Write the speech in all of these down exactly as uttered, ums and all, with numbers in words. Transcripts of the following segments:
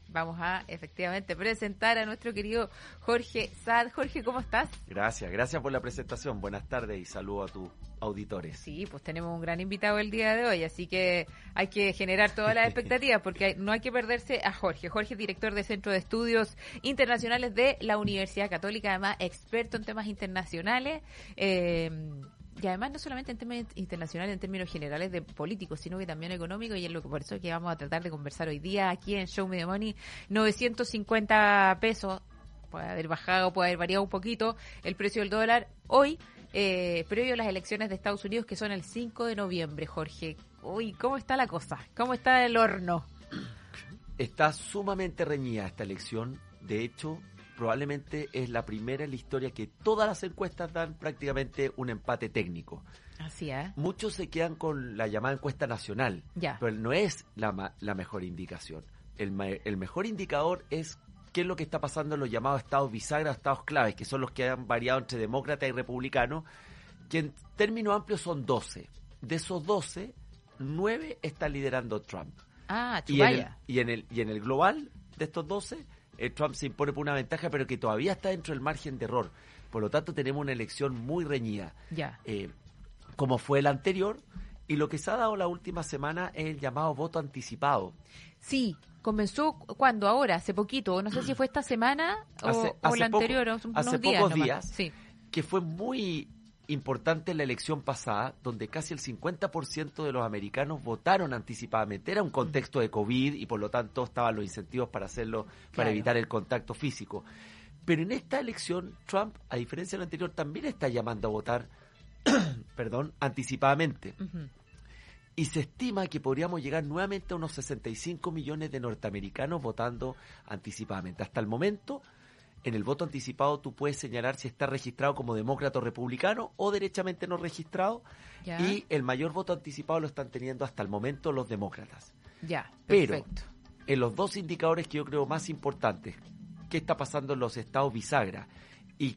vamos a efectivamente presentar a nuestro querido Jorge Saad. Jorge, ¿cómo estás? Gracias, gracias por la presentación. Buenas tardes y saludo a tus auditores. Sí, pues tenemos un gran invitado el día de hoy, así que hay que generar todas las expectativas porque hay, no hay que perderse a Jorge. Jorge es director de Centro de Estudios Internacionales de la Universidad Católica, además experto en temas internacionales. Eh, Y además no solamente en términos internacionales, en términos generales de políticos, sino que también económicos, y es lo que por eso es que vamos a tratar de conversar hoy día aquí en Show Me the Money. novecientos cincuenta pesos, puede haber bajado, puede haber variado un poquito el precio del dólar hoy, eh, previo a las elecciones de Estados Unidos, que son el cinco de noviembre, Jorge. Uy, ¿cómo está la cosa? ¿Cómo está el horno? Está sumamente reñida esta elección. De hecho, probablemente es la primera en la historia que todas las encuestas dan prácticamente un empate técnico. Así es. ¿eh? Muchos se quedan con la llamada encuesta nacional, ya. pero no es la, ma- la mejor indicación. El, ma- el mejor indicador es qué es lo que está pasando en los llamados estados bisagra, estados claves, que son los que han variado entre demócrata y republicano, que en términos amplios son doce. De esos doce, nueve están liderando Trump. Ah, y en, el, chubaya. y, en el, y en el global de estos doce, eh, Trump se impone por una ventaja, pero que todavía está dentro del margen de error. Por lo tanto, tenemos una elección muy reñida, Ya. eh, como fue la anterior, y lo que se ha dado la última semana es el llamado voto anticipado. Sí, comenzó cuando ahora, hace poquito, no sé si fue esta semana o, Hace- o hace la poco- anterior, o unos hace días pocos nomás. días. Sí. Que fue muy importante en la elección pasada, donde casi el cincuenta por ciento de los americanos votaron anticipadamente. Era un contexto de COVID y por lo tanto estaban los incentivos para hacerlo, para Claro. evitar el contacto físico. Pero en esta elección, Trump, a diferencia de la anterior, también está llamando a votar perdón, anticipadamente. Ujú. Y se estima que podríamos llegar nuevamente a unos sesenta y cinco millones de norteamericanos votando anticipadamente. Hasta el momento, en el voto anticipado tú puedes señalar si está registrado como demócrata o republicano o derechamente no registrado. Ya. Y el mayor voto anticipado lo están teniendo hasta el momento los demócratas. Ya, Pero perfecto. en los dos indicadores que yo creo más importantes, qué está pasando en los estados bisagra y,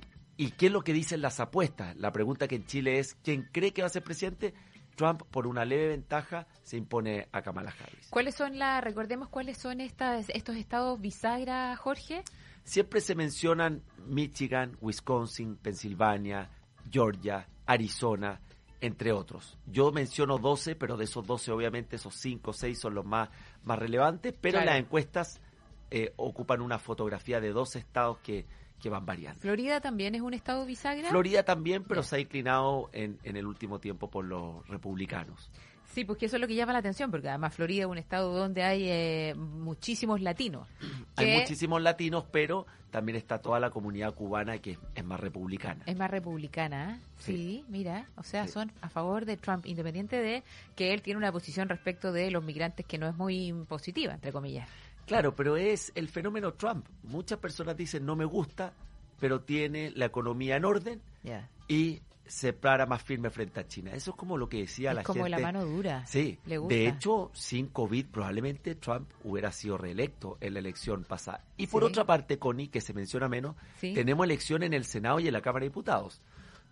y qué es lo que dicen las apuestas. La pregunta que en Chile es, ¿quién cree que va a ser presidente? Trump, por una leve ventaja, se impone a Kamala Harris. ¿Cuáles son las, recordemos cuáles son estas, estos estados bisagra, Jorge? Siempre se mencionan Michigan, Wisconsin, Pensilvania, Georgia, Arizona, entre otros. Yo menciono doce, pero de esos doce, obviamente, esos cinco o seis son los más, más relevantes, pero Claro. las encuestas eh, ocupan una fotografía de doce estados que, que van variando. ¿Florida también es un estado bisagra? Florida también, pero Ya. se ha inclinado en, en el último tiempo por los republicanos. Sí, porque eso es lo que llama la atención, porque además Florida es un estado donde hay eh, muchísimos latinos. Hay que muchísimos latinos, pero también está toda la comunidad cubana que es, es más republicana. Es más republicana, ¿eh? Sí, Sí. mira, o sea, Sí. son a favor de Trump, independiente de que él tiene una posición respecto de los migrantes que no es muy positiva, entre comillas. Claro, pero es el fenómeno Trump. Muchas personas dicen no me gusta, pero tiene la economía en orden Ya. y se para más firme frente a China. Eso es como lo que decía Es la como gente. la mano dura. Sí, Le gusta. de hecho, sin COVID probablemente Trump hubiera sido reelecto en la elección pasada. Y por Sí. otra parte, Connie, que se menciona menos, Sí. tenemos elección en el Senado y en la Cámara de Diputados.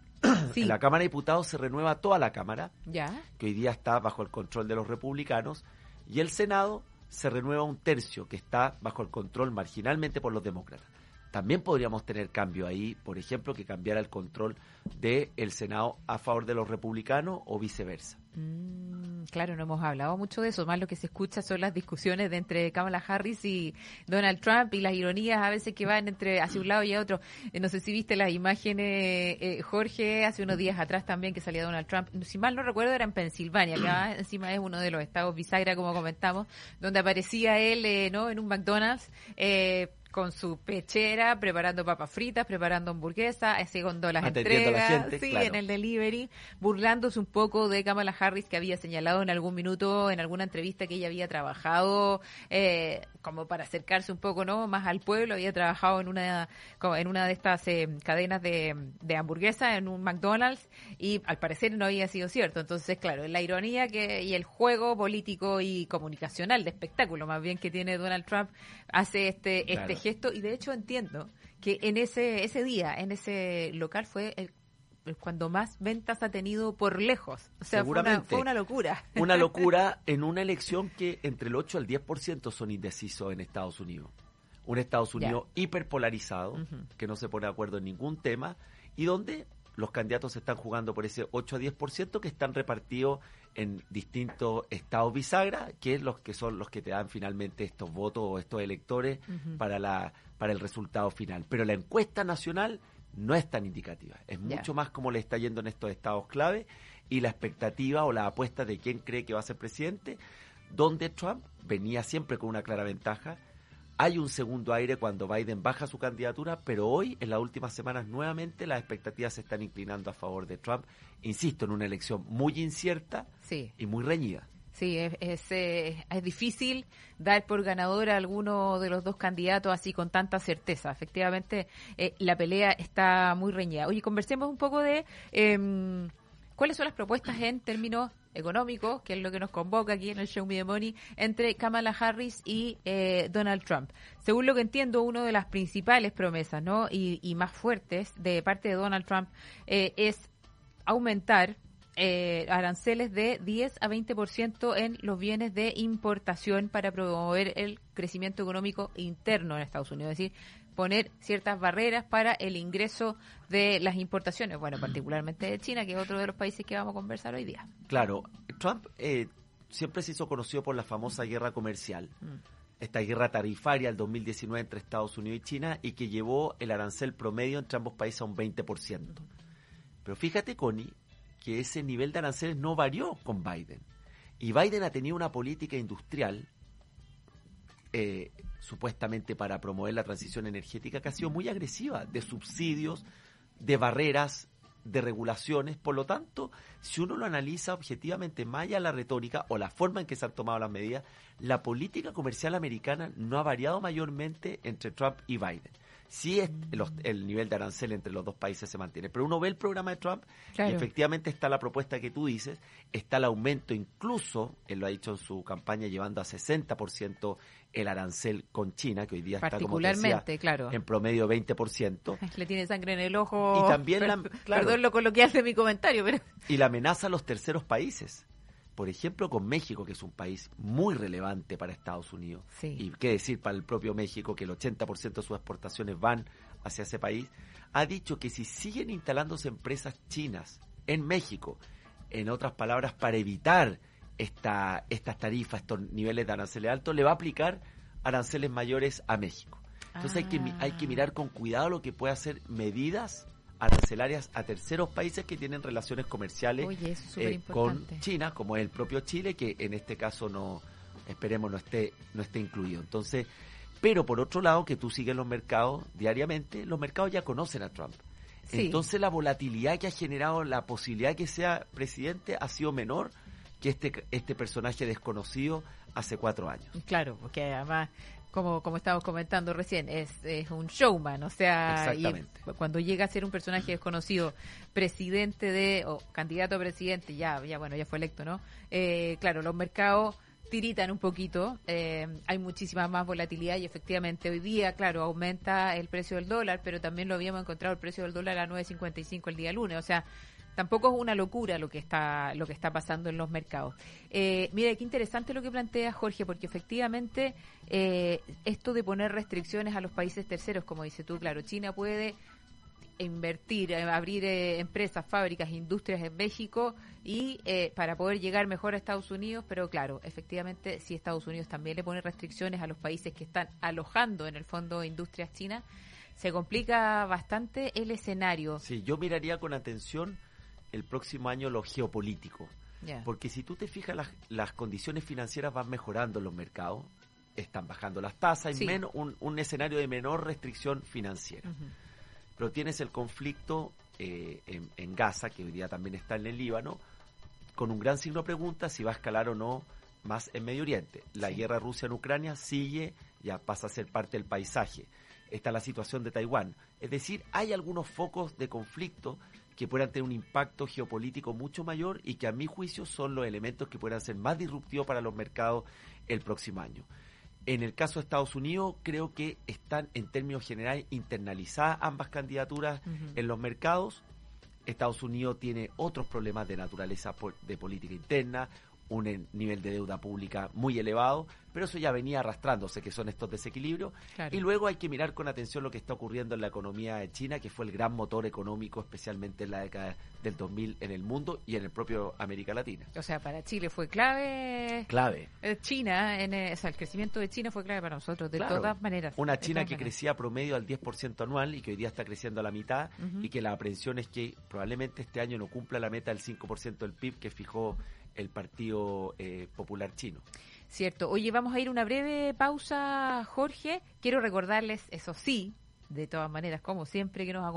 Sí. En la Cámara de Diputados se renueva toda la Cámara, Ya. que hoy día está bajo el control de los republicanos, y el Senado se renueva un tercio, que está bajo el control marginalmente por los demócratas. También podríamos tener cambio ahí, por ejemplo, que cambiara el control del Senado a favor de los republicanos o viceversa. Mm, claro, no hemos hablado mucho de eso. Más lo que se escucha son las discusiones de entre Kamala Harris y Donald Trump y las ironías a veces que van entre hacia un lado y a otro. Eh, no sé si viste las imágenes, eh, Jorge, hace unos días atrás también que salía Donald Trump. Si mal no recuerdo era en Pensilvania, que además encima es uno de los estados bisagra, como comentamos, donde aparecía él, eh, ¿no? En un McDonald's. Eh, con su pechera, preparando papas fritas, preparando hamburguesas, así con las Atendiendo a la entregas, gente, sí, claro. en el delivery, burlándose un poco de Kamala Harris, que había señalado en algún minuto, en alguna entrevista, que ella había trabajado eh, como para acercarse un poco, ¿no?, más al pueblo, había trabajado en una como en una de estas eh, cadenas de, de hamburguesas, en un McDonald's, y al parecer no había sido cierto. Entonces, claro, la ironía que y el juego político y comunicacional, de espectáculo más bien, que tiene Donald Trump, hace este, Claro. este gesto, y de hecho entiendo que en ese ese día, en ese local, fue el cuando más ventas ha tenido por lejos. O sea, fue una, fue una locura. Una locura en una elección que entre el ocho al diez por ciento son indecisos en Estados Unidos. Un Estados Unidos yeah. hiperpolarizado, uh-huh. que no se pone de acuerdo en ningún tema, y donde los candidatos están jugando por ese ocho a diez por ciento que están repartidos en distintos estados bisagra, que es los que son los que te dan finalmente estos votos o estos electores uh-huh. para la para el resultado final. Pero la encuesta nacional no es tan indicativa, es yeah. mucho más como le está yendo en estos estados clave y la expectativa o la apuesta de quién cree que va a ser presidente, donde Trump venía siempre con una clara ventaja. Hay un segundo aire cuando Biden baja su candidatura, pero hoy, en las últimas semanas, nuevamente las expectativas se están inclinando a favor de Trump. Insisto, en una elección muy incierta sí. y muy reñida. Sí, es, es, eh, es difícil dar por ganador a alguno de los dos candidatos así con tanta certeza. Efectivamente, eh, la pelea está muy reñida. Oye, conversemos un poco de eh, cuáles son las propuestas en términos económicos, que es lo que nos convoca aquí en el Show Me the Money, entre Kamala Harris y eh, Donald Trump. Según lo que entiendo, una de las principales promesas, ¿no? y, y más fuertes de parte de Donald Trump eh, es aumentar eh, aranceles de diez a veinte por ciento en los bienes de importación para promover el crecimiento económico interno en Estados Unidos, es decir, poner ciertas barreras para el ingreso de las importaciones, bueno, particularmente de China, que es otro de los países que vamos a conversar hoy día. Claro, Trump eh, siempre se hizo conocido por la famosa guerra comercial, mm. esta guerra tarifaria del dos mil diecinueve entre Estados Unidos y China, y que llevó el arancel promedio entre ambos países a un veinte por ciento. Pero fíjate, Connie, que ese nivel de aranceles no varió con Biden. Y Biden ha tenido una política industrial eh, supuestamente para promover la transición energética que ha sido muy agresiva, de subsidios, de barreras, de regulaciones. Por lo tanto, si uno lo analiza objetivamente, más allá de la retórica o la forma en que se han tomado las medidas, la política comercial americana no ha variado mayormente entre Trump y Biden. Sí, es los, el nivel de arancel entre los dos países se mantiene, pero uno ve el programa de Trump claro. y efectivamente está la propuesta que tú dices, está el aumento, incluso, él lo ha dicho en su campaña, llevando a sesenta por ciento el arancel con China, que hoy día está, como te decía, claro. en promedio veinte por ciento. Le tiene sangre en el ojo. Y también per, la, claro, perdón lo coloquial de mi comentario, pero... Y la amenaza a los terceros países. Por ejemplo, con México, que es un país muy relevante para Estados Unidos, sí. y qué decir para el propio México, que el ochenta por ciento de sus exportaciones van hacia ese país, ha dicho que si siguen instalándose empresas chinas en México, en otras palabras, para evitar esta, estas tarifas, estos niveles de aranceles altos, le va a aplicar aranceles mayores a México. Entonces ah. hay que hay que mirar con cuidado lo que puede hacer medidas arancelarias a terceros países que tienen relaciones comerciales Oye, eso es eh, con China, como es el propio Chile, que en este caso no, esperemos no esté, no esté incluido. Entonces, pero por otro lado, que tú sigues los mercados diariamente, los mercados ya conocen a Trump. Sí. Entonces la volatilidad que ha generado la posibilidad de que sea presidente ha sido menor que este, este personaje desconocido hace cuatro años. Claro, porque además... Como, como estábamos comentando recién, es, es un showman, o sea, y cuando llega a ser un personaje desconocido, presidente de, o candidato a presidente, ya, ya bueno, ya fue electo, ¿no? Eh, claro, los mercados tiritan un poquito, eh, hay muchísima más volatilidad y efectivamente hoy día, claro, aumenta el precio del dólar, pero también lo habíamos encontrado el precio del dólar a nueve cincuenta y cinco el día lunes, o sea, tampoco es una locura lo que está lo que está pasando en los mercados. Eh, mira, qué interesante lo que plantea Jorge, porque efectivamente eh, esto de poner restricciones a los países terceros, como dices tú, claro, China puede invertir, abrir eh, empresas, fábricas, industrias en México y eh, para poder llegar mejor a Estados Unidos, pero claro, efectivamente, si Estados Unidos también le pone restricciones a los países que están alojando en el fondo industrias chinas, se complica bastante el escenario. Sí, yo miraría con atención el próximo año lo geopolítico, yeah. porque si tú te fijas, las, las condiciones financieras van mejorando en los mercados, están bajando las tasas, sí. y menos, un, un escenario de menor restricción financiera. Uh-huh. Pero tienes el conflicto eh, en, en Gaza, que hoy día también está en el Líbano, con un gran signo de pregunta si va a escalar o no más en Medio Oriente. La sí. guerra Rusia en Ucrania sigue, ya pasa a ser parte del paisaje. Está la situación de Taiwán. Es decir, hay algunos focos de conflicto que puedan tener un impacto geopolítico mucho mayor y que a mi juicio son los elementos que puedan ser más disruptivos para los mercados el próximo año. En el caso de Estados Unidos, creo que están en términos generales internalizadas ambas candidaturas uh-huh. en los mercados. Estados Unidos tiene otros problemas de naturaleza po- de política interna, un en- nivel de deuda pública muy elevado, pero eso ya venía arrastrándose, que son estos desequilibrios. Claro. Y luego hay que mirar con atención lo que está ocurriendo en la economía de China, que fue el gran motor económico, especialmente en la década del dos mil en el mundo y en el propio América Latina. O sea, para Chile fue clave. Clave. eh, China, en, eh, o sea, el crecimiento de China fue clave para nosotros, de Claro. todas maneras. Una de China todas que maneras. crecía promedio al diez por ciento anual y que hoy día está creciendo a la mitad, Ujú. y que la aprensión es que probablemente este año no cumpla la meta del cinco por ciento del P I B que fijó el Partido eh, Popular Chino. Cierto. Oye, vamos a ir a una breve pausa, Jorge. Quiero recordarles, eso sí, de todas maneras, como siempre, que nos